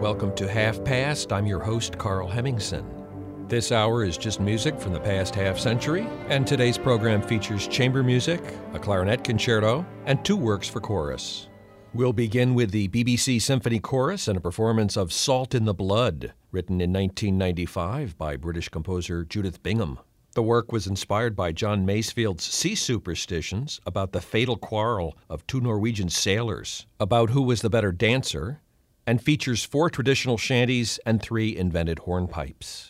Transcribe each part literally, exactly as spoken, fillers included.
Welcome to Half Past. I'm your host, Carl Hemmingson. This hour is just music from the past half century, and today's program features chamber music, a clarinet concerto, and two works for chorus. We'll begin with the B B C Symphony Chorus and a performance of Salt in the Blood, written in nineteen ninety-five by British composer Judith Bingham. The work was inspired by John Masefield's sea superstitions about the fatal quarrel of two Norwegian sailors, about who was the better dancer, and features four traditional shanties and three invented hornpipes.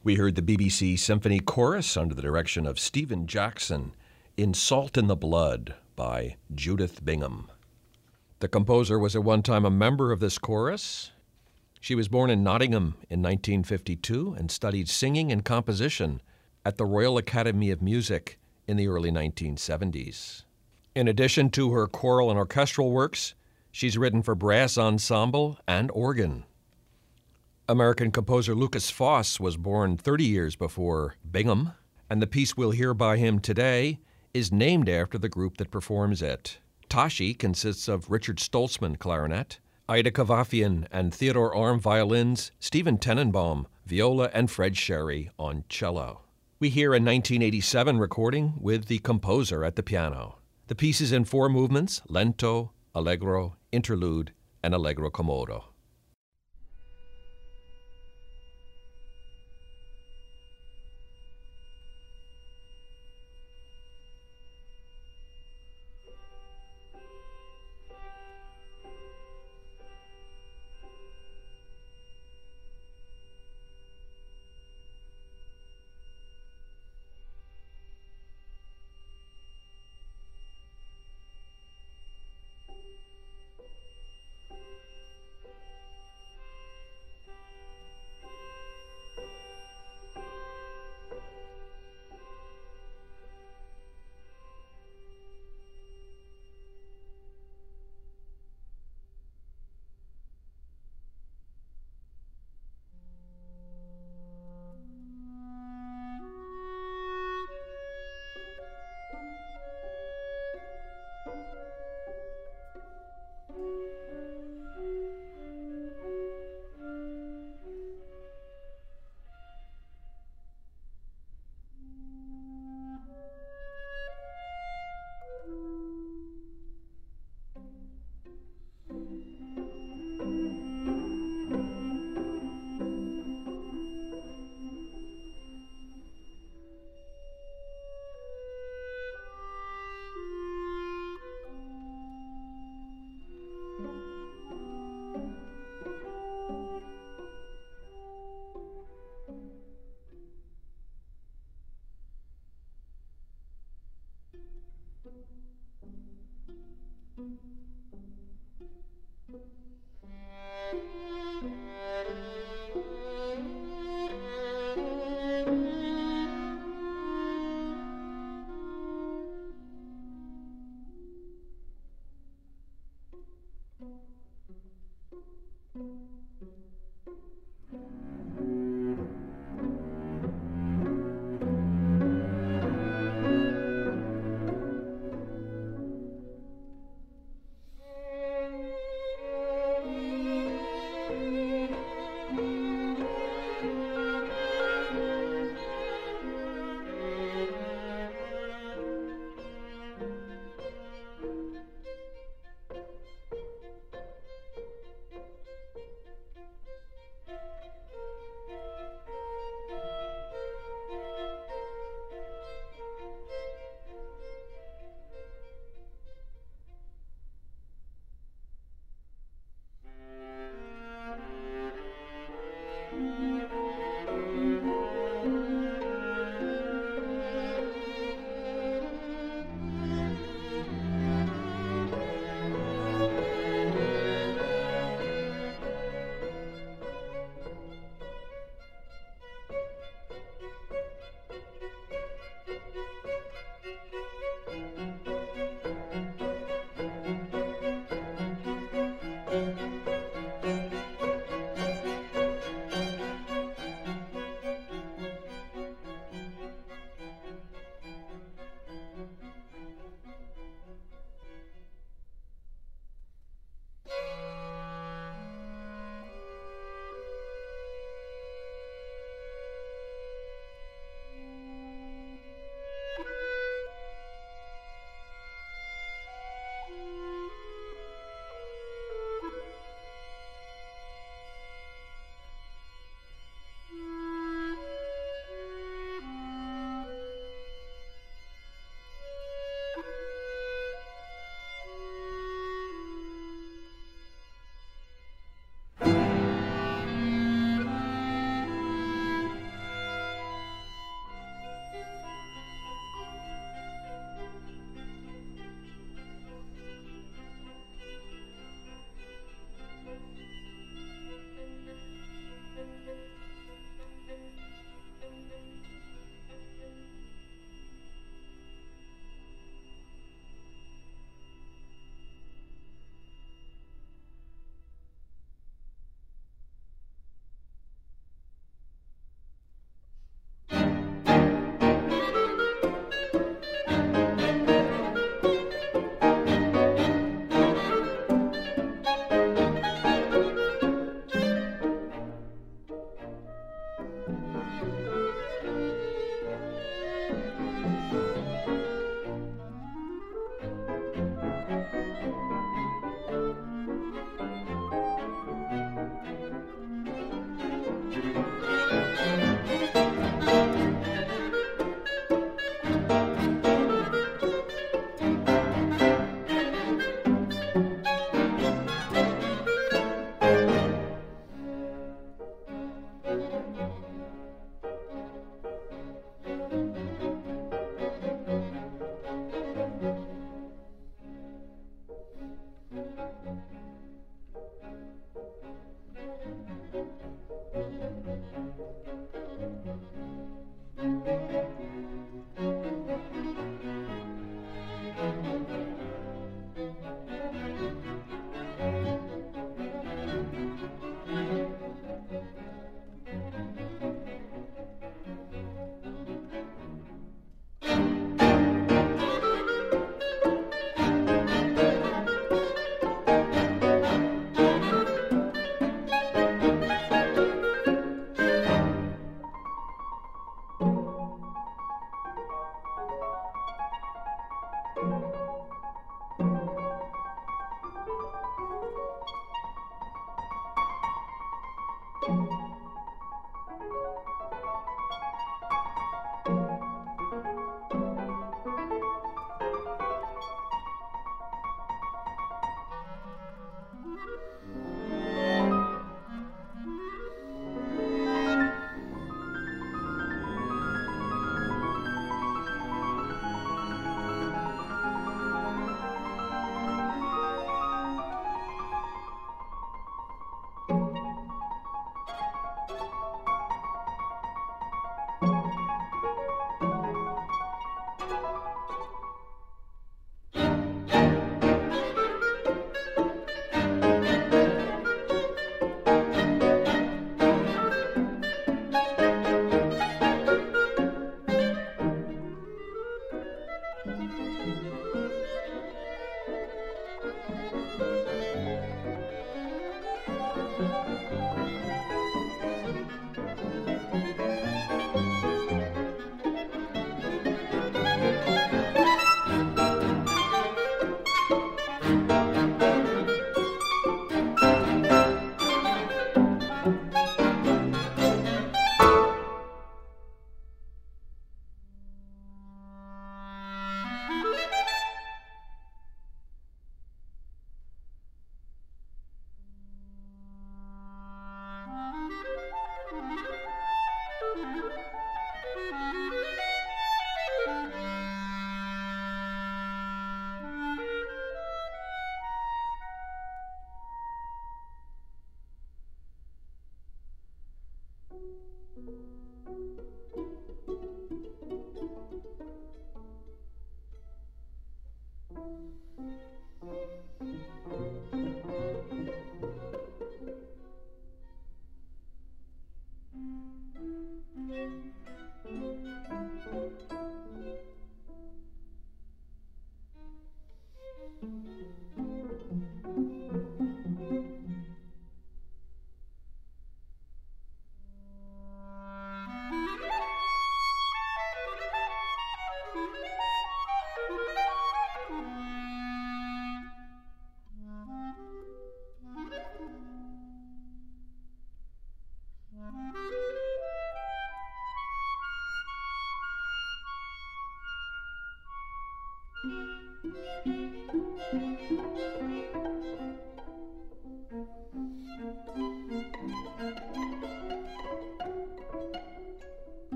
We heard the B B C Symphony Chorus under the direction of Stephen Jackson in Salt in the Blood by Judith Bingham. The composer was at one time a member of this chorus. She was born in Nottingham in nineteen fifty-two and studied singing and composition at the Royal Academy of Music in the early nineteen seventies. In addition to her choral and orchestral works, she's written for brass ensemble and organ. American composer Lukas Foss was born thirty years before Bingham, and the piece we'll hear by him today is named after the group that performs it. Tashi consists of Richard Stoltzman, clarinet, Ida Kavafian and Theodore Arm, violins, Stephen Tenenbaum, viola, and Fred Sherry on cello. We hear a nineteen eighty-seven recording with the composer at the piano. The piece is in four movements: lento, allegro, interlude, and allegro comodo.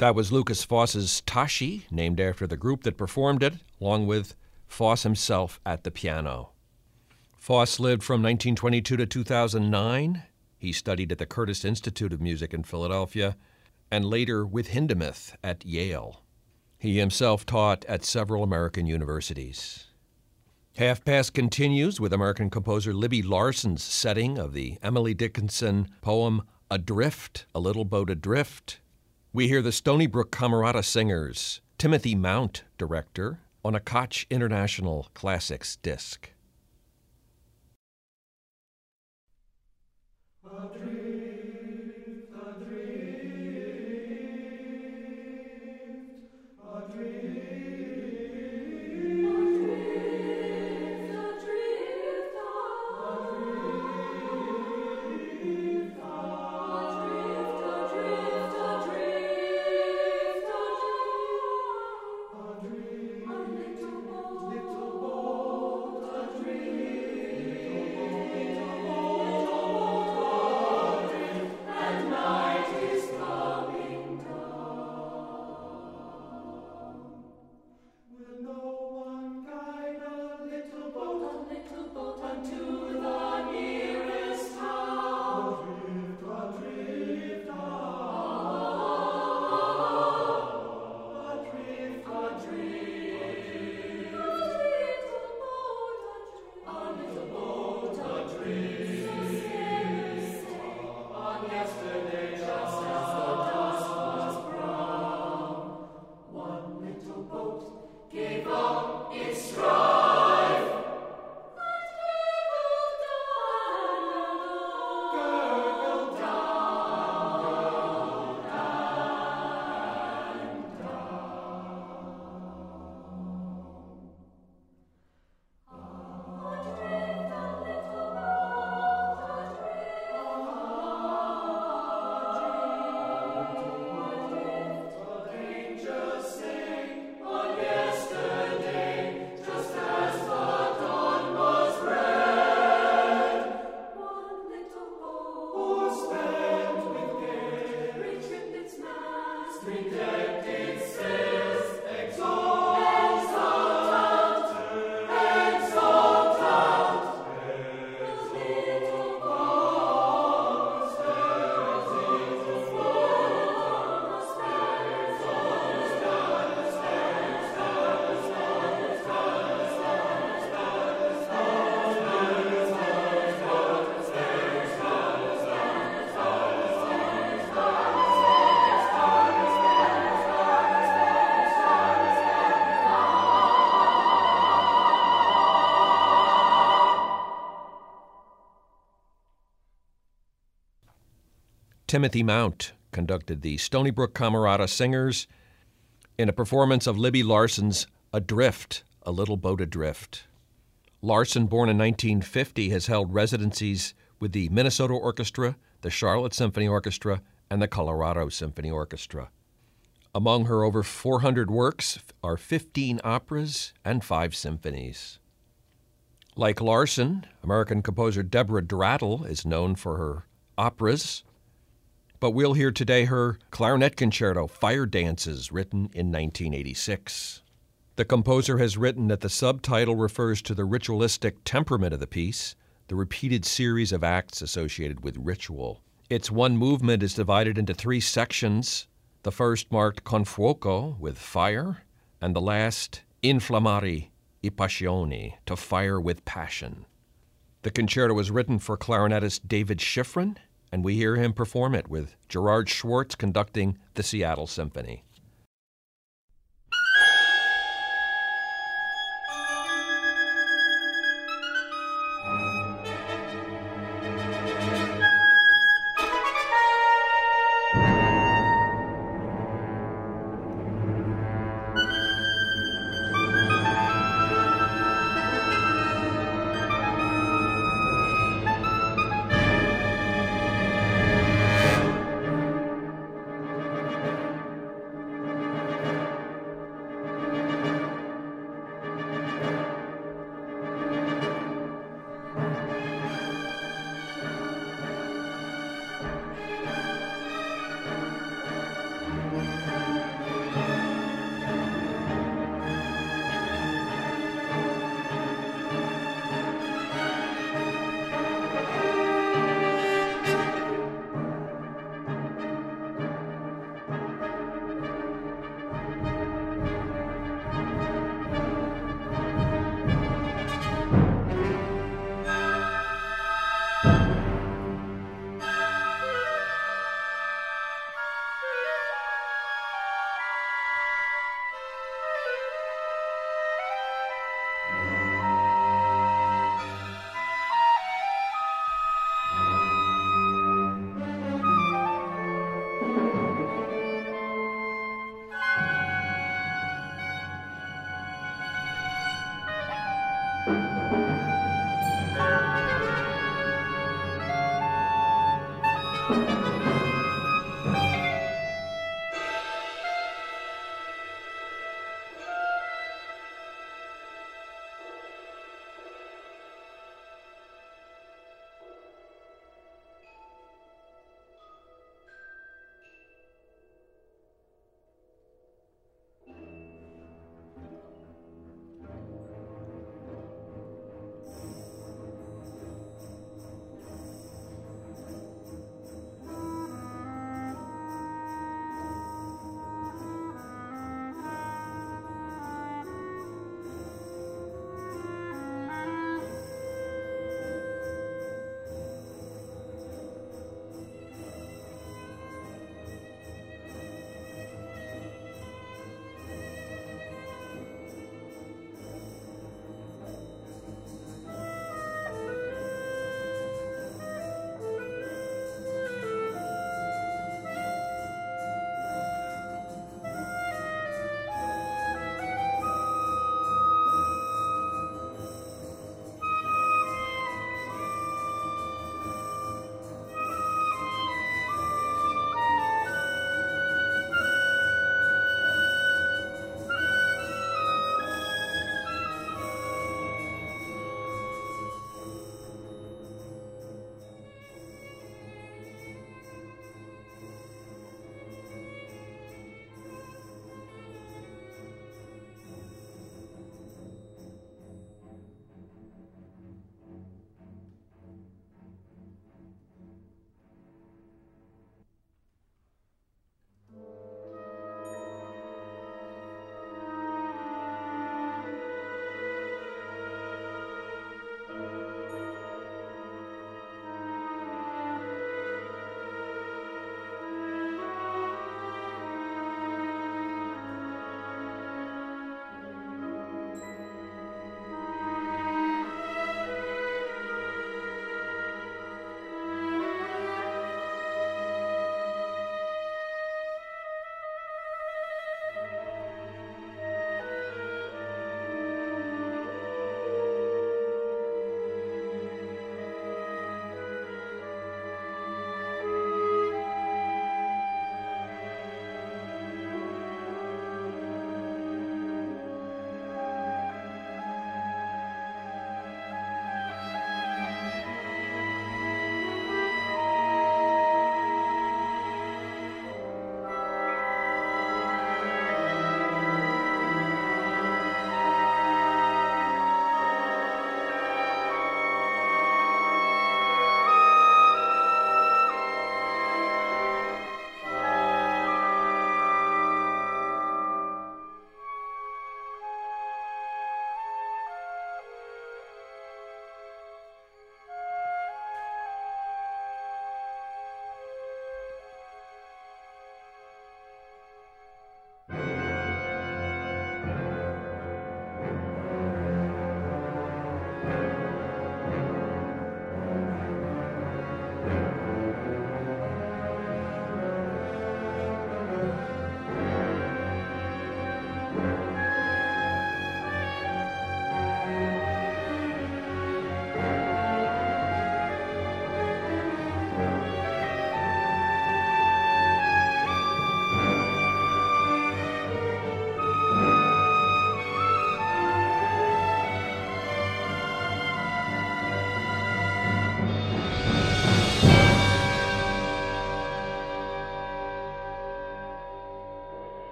That was Lukas Foss's Tashi, named after the group that performed it, along with Foss himself at the piano. Foss lived from nineteen twenty-two to two thousand nine. He studied at the Curtis Institute of Music in Philadelphia, and later with Hindemith at Yale. He himself taught at several American universities. Half Past continues with American composer Libby Larson's setting of the Emily Dickinson poem Adrift, A Little Boat Adrift. We hear the Stony Brook Camerata Singers, Timothy Mount, director, on a Koch International Classics disc. Timothy Mount conducted the Stony Brook Camerata Singers in a performance of Libby Larson's Adrift, A Little Boat Adrift. Larson, born in nineteen fifty, has held residencies with the Minnesota Orchestra, the Charlotte Symphony Orchestra, and the Colorado Symphony Orchestra. Among her over four hundred works are fifteen operas and five symphonies. Like Larson, American composer Deborah Drattle is known for her operas, but we'll hear today her clarinet concerto, Fire Dances, written in nineteen eighty-six. The composer has written that the subtitle refers to the ritualistic temperament of the piece, the repeated series of acts associated with ritual. Its one movement is divided into three sections, the first marked con fuoco, with fire, and the last inflammare I passioni, to fire with passion. The concerto was written for clarinetist David Schifrin, and we hear him perform it with Gerard Schwartz conducting the Seattle Symphony.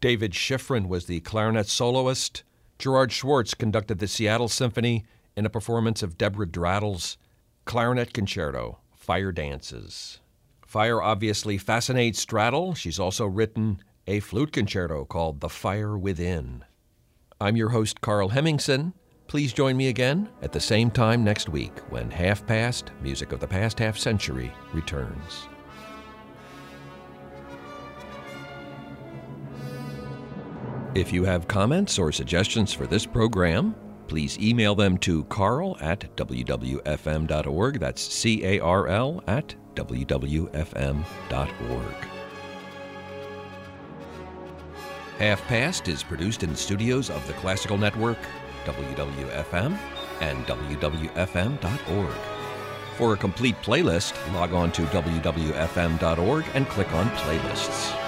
David Schifrin was the clarinet soloist. Gerard Schwartz conducted the Seattle Symphony in a performance of Deborah Drattle's Clarinet Concerto, Fire Dances. Fire obviously fascinates Drattle. She's also written a flute concerto called The Fire Within. I'm your host, Carl Hemmingson. Please join me again at the same time next week when Half Past, Music of the Past Half Century, returns. If you have comments or suggestions for this program, please email them to carl at w w f m dot org. That's C A R L at w w f m dot org. Half Past is produced in the studios of the Classical Network, W W F M, and w w f m dot org. For a complete playlist, log on to w w f m dot org and click on Playlists.